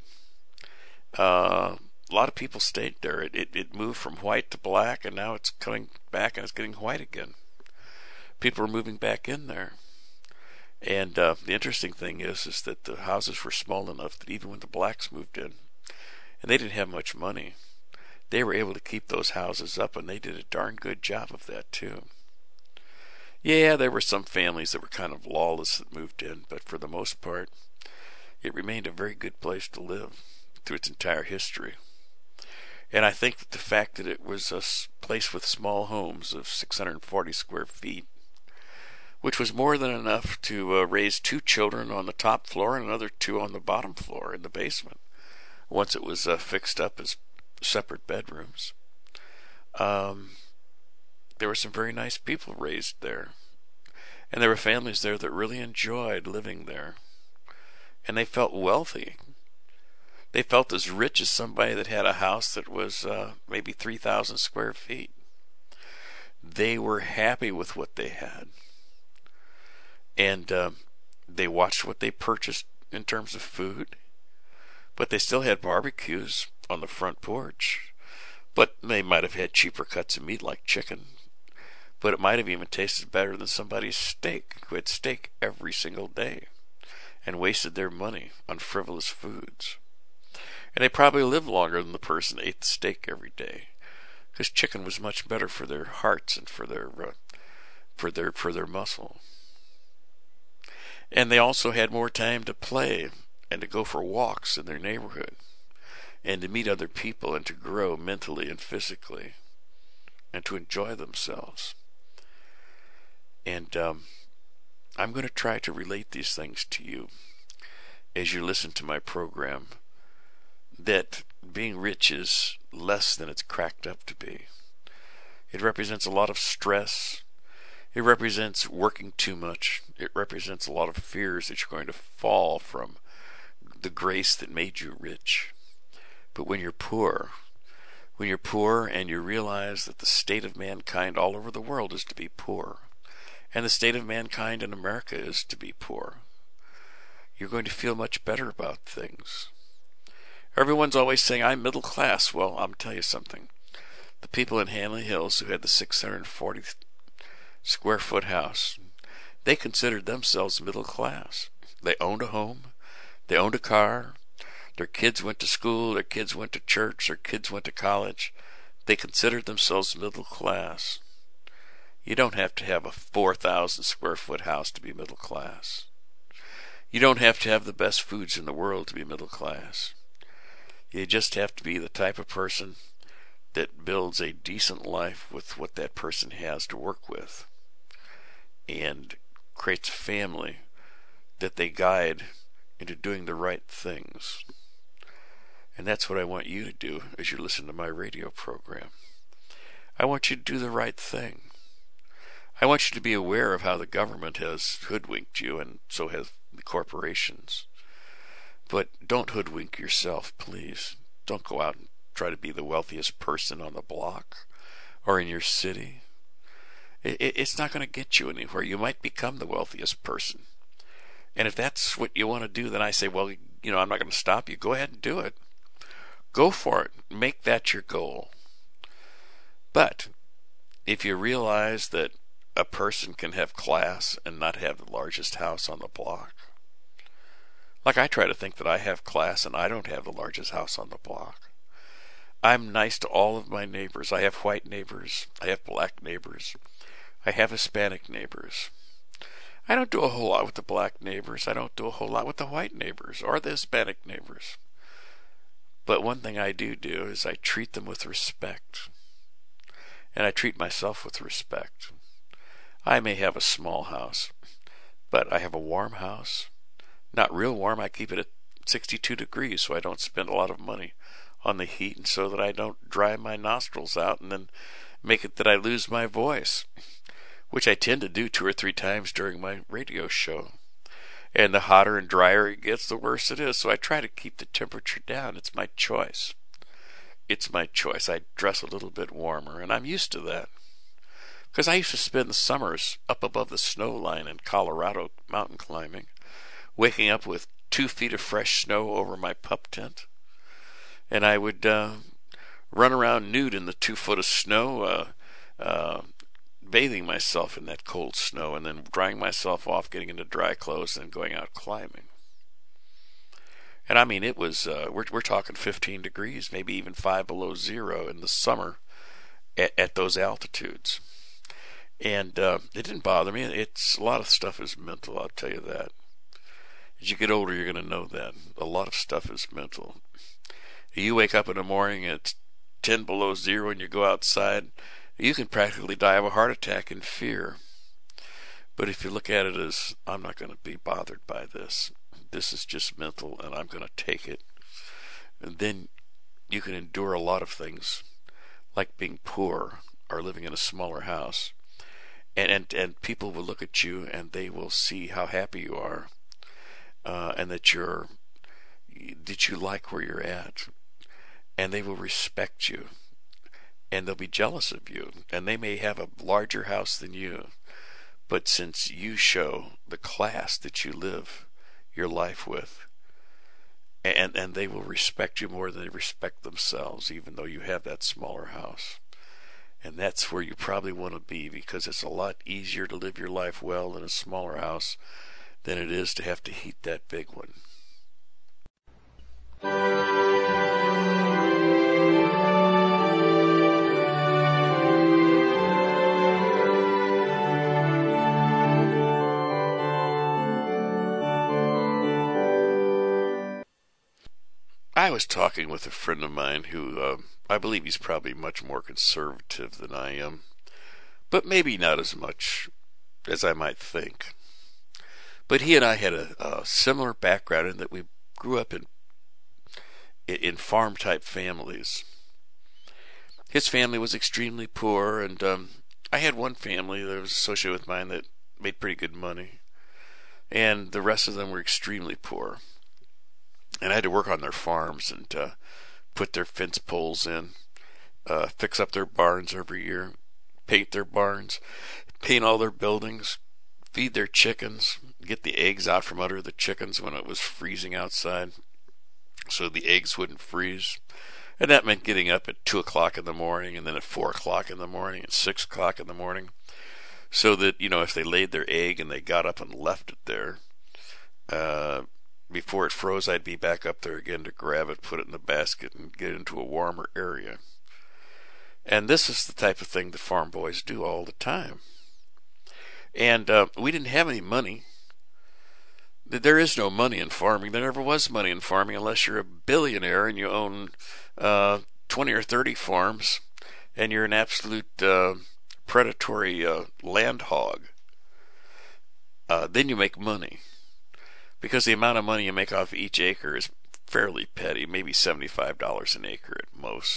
Uh, a lot of people stayed there. It, it, it moved from white to black, and now it's coming back and it's getting white again. People are moving back in there. And uh, the interesting thing is, is that the houses were small enough that even when the blacks moved in, and they didn't have much money, they were able to keep those houses up, and they did a darn good job of that too. Yeah, there were some families that were kind of lawless that moved in, but for the most part, it remained a very good place to live through its entire history. And I think that the fact that it was a place with small homes of six hundred forty square feet, which was more than enough to uh, raise two children on the top floor and another two on the bottom floor in the basement, once it was uh, fixed up as separate bedrooms. Um, there were some very nice people raised there. And there were families there that really enjoyed living there. And they felt wealthy. They felt as rich as somebody that had a house that was uh, maybe three thousand square feet. They were happy with what they had. And um, they watched what they purchased in terms of food. But they still had barbecues on the front porch. But they might have had cheaper cuts of meat like chicken. But it might have even tasted better than somebody's steak who had steak every single day and wasted their money on frivolous foods. And they probably lived longer than the person who ate the steak every day, because chicken was much better for their hearts and for their uh, for their for their muscle. And they also had more time to play and to go for walks in their neighborhood and to meet other people and to grow mentally and physically and to enjoy themselves. And um, I'm going to try to relate these things to you as you listen to my program, that being rich is less than it's cracked up to be. It represents a lot of stress. It represents working too much. It represents a lot of fears that you're going to fall from the grace that made you rich. But when you're poor, when you're poor and you realize that the state of mankind all over the world is to be poor, and the state of mankind in America is to be poor, you're going to feel much better about things. Everyone's always saying, I'm middle class. Well, I'm tell you something. The people in Hanley Hills who had the six hundred forty square foot house, they considered themselves middle class. They owned a home. They owned a car. Their kids went to school. Their kids went to church. Their kids went to college. They considered themselves middle class. You don't have to have a four thousand square foot house to be middle class. You don't have to have the best foods in the world to be middle class. You just have to be the type of person that builds a decent life with what that person has to work with and creates a family that they guide into doing the right things. And that's what I want you to do as you listen to my radio program. I want you to do the right thing. I want you to be aware of how the government has hoodwinked you, and so have the corporations. But don't hoodwink yourself, please. Don't go out and try to be the wealthiest person on the block or in your city. It's not going to get you anywhere. You might become the wealthiest person. And if that's what you want to do, then I say, well, you know, I'm not going to stop you. Go ahead and do it. Go for it. Make that your goal. But if you realize that a person can have class and not have the largest house on the block, like I try to think that I have class and I don't have the largest house on the block. I'm nice to all of my neighbors. I have white neighbors. I have black neighbors. I have Hispanic neighbors. I don't do a whole lot with the black neighbors. I don't do a whole lot with the white neighbors or the Hispanic neighbors. But one thing I do do is I treat them with respect. And I treat myself with respect. I may have a small house, but I have a warm house. Not real warm. I keep it at sixty-two degrees so I don't spend a lot of money on the heat, and so that I don't dry my nostrils out and then make it that I lose my voice, which I tend to do two or three times during my radio show. And the hotter and drier it gets, the worse it is. So I try to keep the temperature down. It's my choice. It's my choice. I dress a little bit warmer, and I'm used to that. Because I used to spend the summers up above the snow line in Colorado mountain climbing, waking up with two feet of fresh snow over my pup tent. And I would uh, run around nude in the two foot of snow, uh, uh, bathing myself in that cold snow and then drying myself off, getting into dry clothes, and going out climbing. And I mean, it was, uh, we're, we're talking fifteen degrees, maybe even five below zero in the summer at, at those altitudes. And uh, it didn't bother me. It's a lot of stuff is mental, I'll tell you that. As you get older, you're going to know that. A lot of stuff is mental. You wake up in the morning and it's ten below zero and you go outside, you can practically die of a heart attack in fear. But if you look at it as, I'm not going to be bothered by this. This is just mental and I'm going to take it. And then you can endure a lot of things, like being poor or living in a smaller house. And, and, and people will look at you and they will see how happy you are. Uh, and that you're that you like where you're at, and they will respect you, and they'll be jealous of you, and they may have a larger house than you, but since you show the class that you live your life with, and and they will respect you more than they respect themselves, even though you have that smaller house. And that's where you probably want to be, because it's a lot easier to live your life well in a smaller house than it is to have to heat that big one. I was talking with a friend of mine who, uh, I believe he's probably much more conservative than I am, but maybe not as much as I might think. But he and I had a, a similar background in that we grew up in in farm type families. His family was extremely poor, and um, I had one family that was associated with mine that made pretty good money, and the rest of them were extremely poor. And I had to work on their farms and uh, put their fence poles in, uh, fix up their barns every year, paint their barns, paint all their buildings, feed their chickens, get the eggs out from under the chickens when it was freezing outside so the eggs wouldn't freeze. And that meant getting up at two o'clock in the morning, and then at four o'clock in the morning, and six o'clock in the morning, so that, you know, if they laid their egg and they got up and left it there, uh, before it froze, I'd be back up there again to grab it, put it in the basket, and get into a warmer area. And this is the type of thing that farm boys do all the time. And uh, we didn't have any money. There is no money in farming. There never was money in farming unless you're a billionaire and you own uh, twenty or thirty farms, and you're an absolute uh, predatory uh, land hog. Uh, then you make money, because the amount of money you make off each acre is fairly petty, maybe seventy-five dollars an acre at most.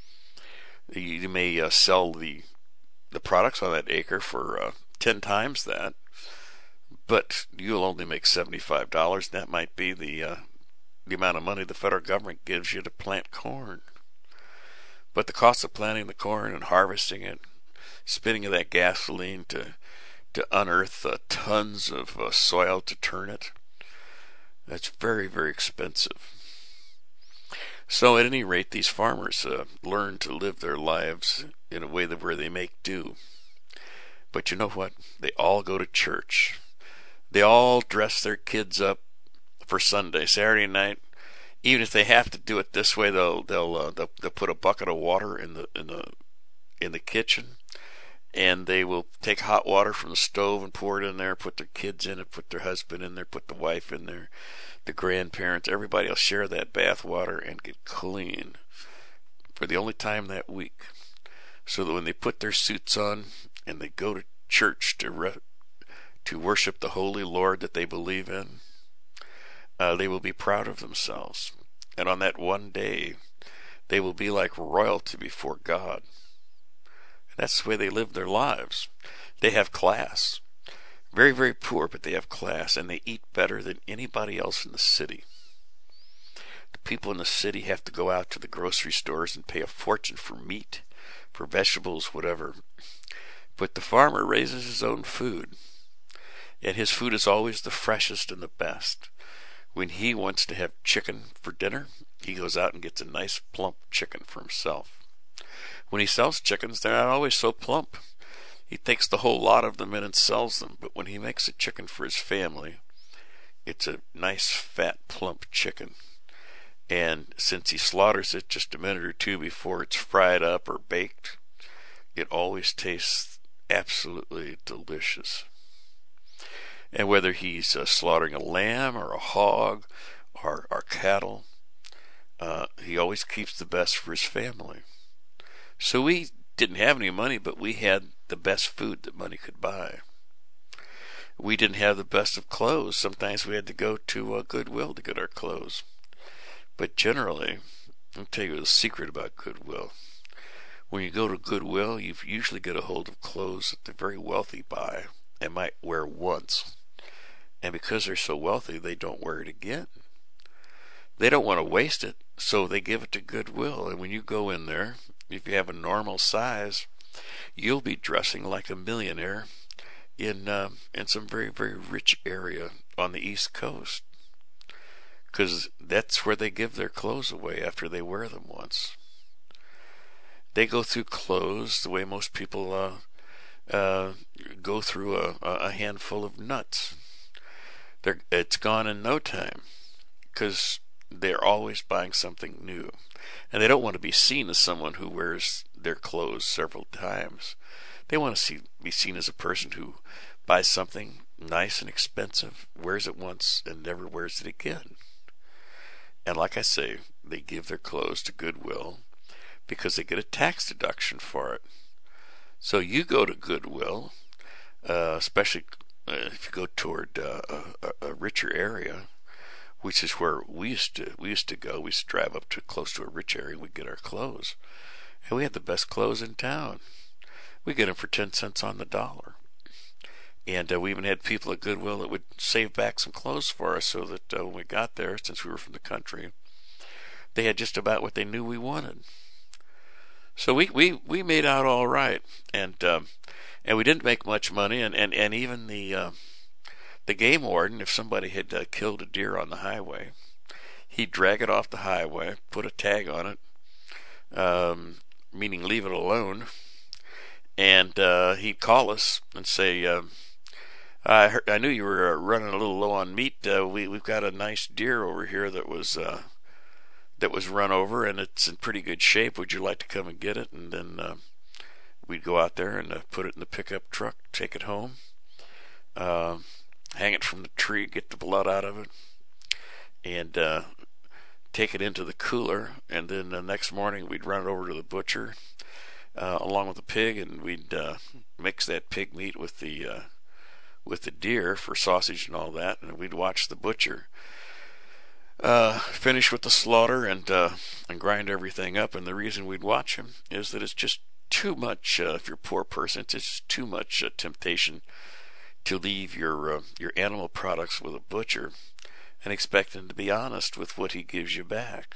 You may uh, sell the the products on that acre for uh, ten times that, but you'll only make seventy-five dollars, and that might be the uh, the amount of money the federal government gives you to plant corn. But the cost of planting the corn and harvesting it, spending of that gasoline to to unearth uh, tons of uh, soil to turn it, that's very, very expensive. So at any rate, these farmers uh, learn to live their lives in a way that where they make do. But you know what? They all go to church. They all dress their kids up for Sunday, Saturday night. Even if they have to do it this way, they'll they'll uh, they'll, they'll put a bucket of water in the in the in the kitchen, and they will take hot water from the stove and pour it in there, put their kids in it, put their husband in there, put the wife in there, the grandparents, everybody will share that bath water and get clean for the only time that week, so that when they put their suits on and they go to church to re- to worship the holy Lord that they believe in, uh, they will be proud of themselves. And on that one day, they will be like royalty before God. That's the way they live their lives. They have class. Very, very poor, but they have class, and they eat better than anybody else in the city. The people in the city have to go out to the grocery stores and pay a fortune for meat, for vegetables, whatever. But the farmer raises his own food, and his food is always the freshest and the best. When he wants to have chicken for dinner, he goes out and gets a nice plump chicken for himself. When he sells chickens, they're not always so plump. He takes the whole lot of them in and sells them. But when he makes a chicken for his family, it's a nice, fat, plump chicken. And since he slaughters it just a minute or two before it's fried up or baked, it always tastes absolutely delicious. And whether he's uh, slaughtering a lamb or a hog or, or cattle, uh, he always keeps the best for his family. So we didn't have any money, but we had the best food that money could buy. We didn't have the best of clothes. Sometimes we had to go to uh, Goodwill to get our clothes. But generally, I'll tell you the secret about Goodwill. When you go to Goodwill, you usually get a hold of clothes that the very wealthy buy and might wear once. And because they're so wealthy, they don't wear it again. They don't want to waste it, so they give it to Goodwill. And when you go in there, if you have a normal size, you'll be dressing like a millionaire in uh, in some very, very rich area on the East Coast. Because that's where they give their clothes away after they wear them once. They go through clothes the way most people uh, uh, go through a, a handful of nuts. They're, it's gone in no time because they're always buying something new. And they don't want to be seen as someone who wears their clothes several times. They want to see, be seen as a person who buys something nice and expensive, wears it once, and never wears it again. And like I say, they give their clothes to Goodwill because they get a tax deduction for it. So you go to Goodwill, uh, especially uh, if you go toward uh, a, a richer area, which is where we used to we used to go. We used to drive up to close to a rich area. We'd get our clothes, and we had the best clothes in town. We get them for ten cents on the dollar. And uh, we even had people at Goodwill that would save back some clothes for us so that uh, when we got there, since we were from the country, they had just about what they knew we wanted. So we, we, we made out all right. And um, and we didn't make much money. And, and, and even the uh, the game warden, if somebody had uh, killed a deer on the highway, he'd drag it off the highway, put a tag on it, um, meaning leave it alone. And uh, he'd call us and say, uh, I heard, I knew you were uh, running a little low on meat. Uh, we we've got a nice deer over here that was uh, that was run over, and it's in pretty good shape. Would you like to come and get it? And then uh, we'd go out there and uh, put it in the pickup truck, take it home, uh, hang it from the tree, get the blood out of it, and uh, take it into the cooler. And then the next morning we'd run it over to the butcher uh, along with the pig, and we'd uh, mix that pig meat with the uh, with the deer for sausage and all that, and we'd watch the butcher uh, finish with the slaughter and uh, and grind everything up. And the reason we'd watch him is that it's just too much, uh, if you're a poor person, it's just too much uh, temptation to leave your uh, your animal products with a butcher and expect him to be honest with what he gives you back.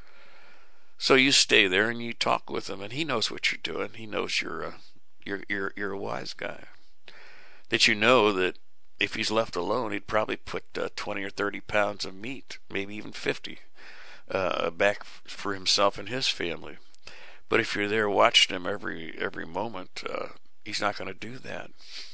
So you stay there and you talk with him, and he knows what you're doing. He knows you're uh, you're you're you're a wise guy. That you know that if he's left alone, he'd probably put uh, twenty or thirty pounds of meat, maybe even fifty, uh, back for himself and his family. But if you're there watching him every every moment, uh, he's not going to do that.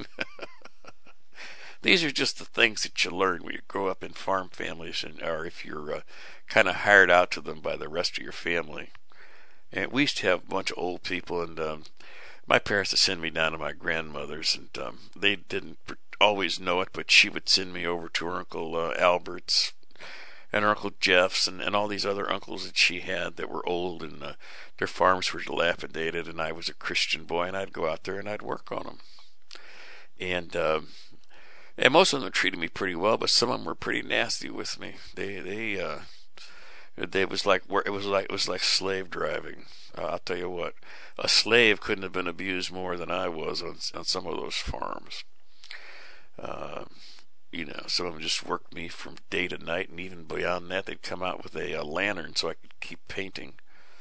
These are just the things that you learn when you grow up in farm families, and or if you're uh, kind of hired out to them by the rest of your family. And we used to have a bunch of old people, and um, my parents would send me down to my grandmother's, and um, they didn't always know it, but she would send me over to her Uncle uh, Albert's and her Uncle Jeff's and, and all these other uncles that she had that were old, and uh, their farms were dilapidated, and I was a Christian boy, and I'd go out there and I'd work on them. And uh, and most of them treated me pretty well, but some of them were pretty nasty with me. They they uh, they was like it was like it was like slave driving. Uh, I'll tell you what, a slave couldn't have been abused more than I was on on some of those farms. Uh, you know, some of them just worked me from day to night, and even beyond that, they'd come out with a, a lantern so I could keep painting.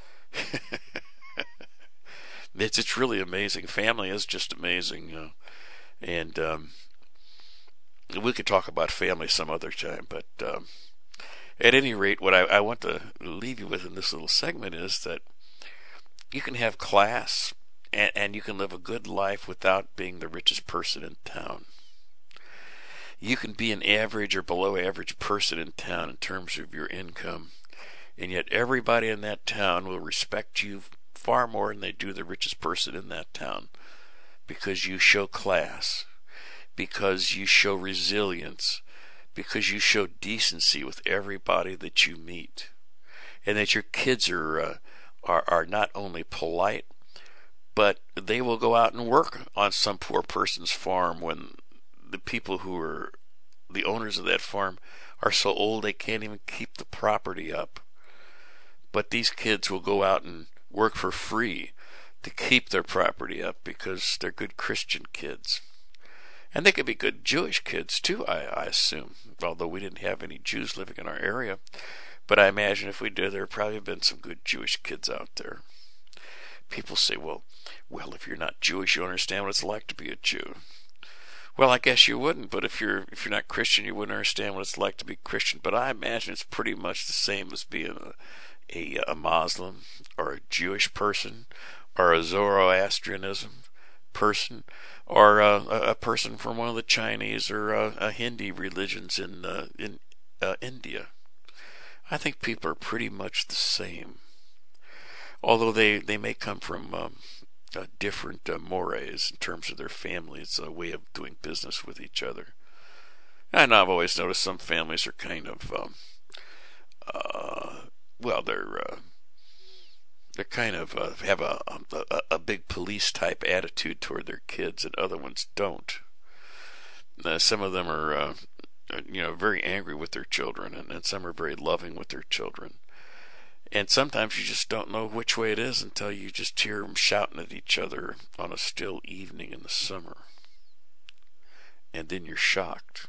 it's it's really amazing. Family is just amazing, uh, and um, we could talk about family some other time. But um, at any rate, what I, I want to leave you with in this little segment is that you can have class, and, and you can live a good life without being the richest person in town. You can be an average or below average person in town in terms of your income, and yet everybody in that town will respect you far more than they do the richest person in that town, because you show class, because you show resilience, because you show decency with everybody that you meet, and that your kids are uh, are, are not only polite, but they will go out and work on some poor person's farm when the people who are the owners of that farm are so old they can't even keep the property up. But these kids will go out and work for free to keep their property up because they're good Christian kids. And they could be good Jewish kids too, I, I assume, although we didn't have any Jews living in our area. But I imagine if we did, there would probably have been some good Jewish kids out there. People say, well, well, if you're not Jewish, you don't understand what it's like to be a Jew. Well, I guess you wouldn't, but if you're if you're not Christian, you wouldn't understand what it's like to be Christian. But I imagine it's pretty much the same as being a a, a Muslim or a Jewish person or a Zoroastrianism person or a, a person from one of the Chinese or a, a Hindi religions in uh, in uh, India. I think people are pretty much the same, although they, they may come from um, uh, different uh, mores in terms of their families' uh, way of doing business with each other. And I've always noticed some families are kind of, um, uh, well, they're uh, they're kind of uh, have a, a a big police type attitude toward their kids, and other ones don't. Uh, some of them are, uh, you know, very angry with their children, and, and some are very loving with their children. And sometimes you just don't know which way it is until you just hear them shouting at each other on a still evening in the summer. And then you're shocked.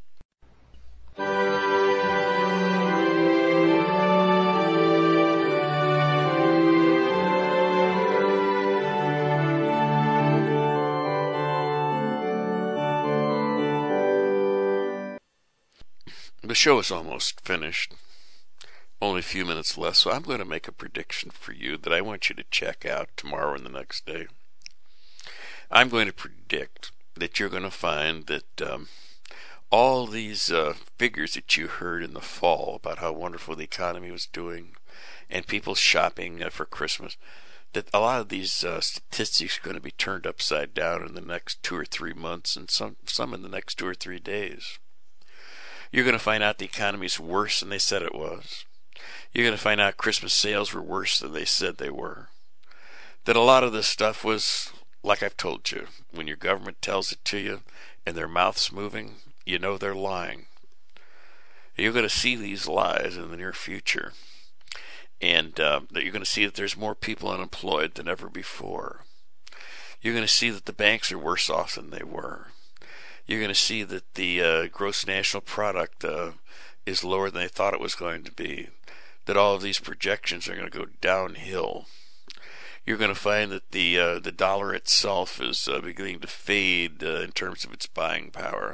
The show is almost finished. Only a few minutes left, so I'm going to make a prediction for you that I want you to check out tomorrow and the next day. I'm going to predict that you're going to find that um, all these uh, figures that you heard in the fall about how wonderful the economy was doing and people shopping uh, for Christmas, that a lot of these uh, statistics are going to be turned upside down in the next two or three months and some, some in the next two or three days. You're going to find out the economy is worse than they said it was. You're going to find out Christmas sales were worse than they said they were. That a lot of this stuff was, like I've told you, when your government tells it to you and their mouth's moving, you know they're lying. You're going to see these lies in the near future. And uh, that you're going to see that there's more people unemployed than ever before. You're going to see that the banks are worse off than they were. You're going to see that the uh, gross national product uh, is lower than they thought it was going to be. That all of these projections are going to go downhill. You're going to find that the uh, the dollar itself is uh, beginning to fade uh, in terms of its buying power,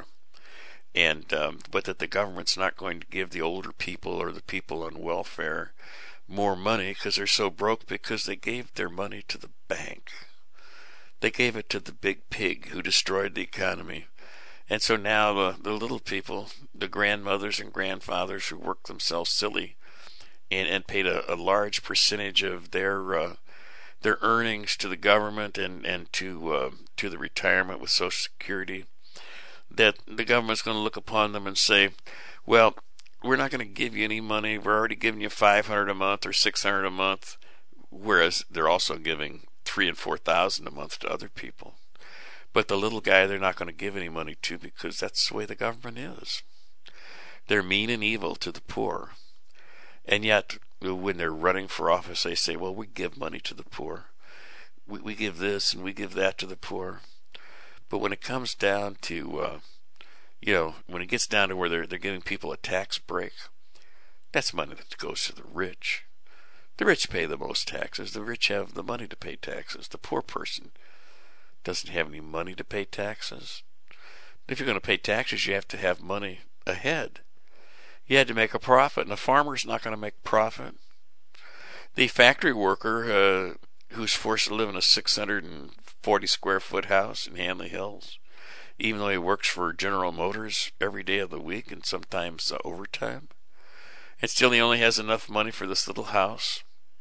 and um, but that the government's not going to give the older people or the people on welfare more money because they're so broke because they gave their money to the bank. They gave it to the big pig who destroyed the economy. And so now the, the little people, the grandmothers and grandfathers who worked themselves silly and, and paid a, a large percentage of their uh, their earnings to the government and, and to uh, to the retirement with Social Security, that the government's going to look upon them and say, well, we're not going to give you any money. We're already giving you five hundred dollars a month or six hundred dollars a month, whereas they're also giving three and four thousand dollars a month to other people. But the little guy they're not going to give any money to because that's the way the government is. They're mean and evil to the poor. And yet, when they're running for office, they say, well, we give money to the poor. We, we give this and we give that to the poor. But when it comes down to, uh, you know, when it gets down to where they're, they're giving people a tax break, that's money that goes to the rich. The rich pay the most taxes. The rich have the money to pay taxes. The poor person doesn't have any money to pay taxes. If you're going to pay taxes, you have to have money ahead. You had to make a profit, and a farmer's not going to make profit. The factory worker uh, who's forced to live in a six hundred forty square foot house in Hanley Hills, even though he works for General Motors every day of the week and sometimes uh, overtime, and still he only has enough money for this little house.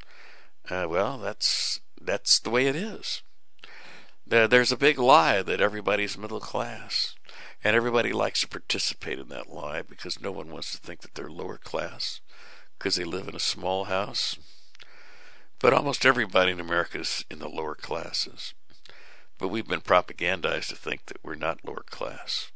Uh, well, that's that's the way it is. There's a big lie that everybody's middle class, and everybody likes to participate in that lie because no one wants to think that they're lower class because they live in a small house. But almost everybody in America is in the lower classes. But we've been propagandized to think that we're not lower class.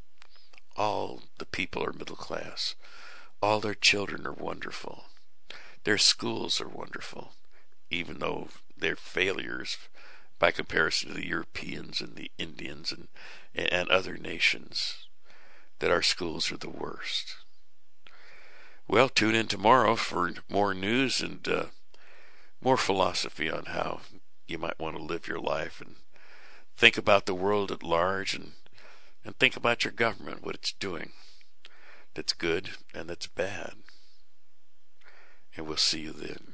All the people are middle class. All their children are wonderful. Their schools are wonderful, even though they're failures by comparison to the Europeans and the Indians and, and other nations, that our schools are the worst. Well, tune in tomorrow for more news and uh, more philosophy on how you might want to live your life and think about the world at large and, and think about your government, what it's doing that's good and that's bad. And we'll see you then.